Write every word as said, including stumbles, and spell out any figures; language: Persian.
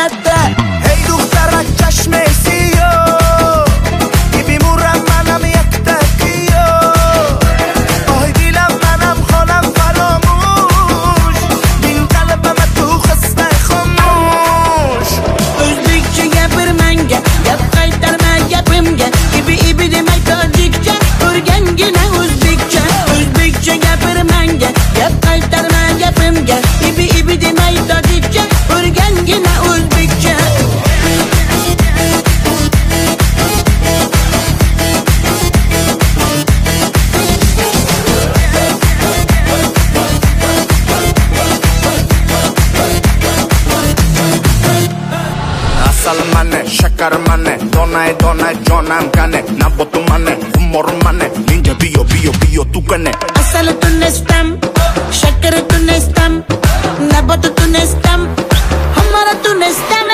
جاده. هی دخترک چشم سیاه ای بیمورم منم یک تکیه آی دیلم منم خانم فراموش بین قلبم تو خسته خاموش O'zbekcha gapir menga gap qaytarma gapimga ibi ibi demay tojikcha o'rgangina o'zbekcha O'zbekcha gapir menga gap qaytarma gapimga ibi ibi demay tojikcha o'rgangina o'zbekcha Asal mane, shakar mane, donay donay jonam kane Nabotu mane, humor mane, ninja bio bio bio tu kane Asal tunestam, shakar tunestam, nabat tunestam, hamara tunestam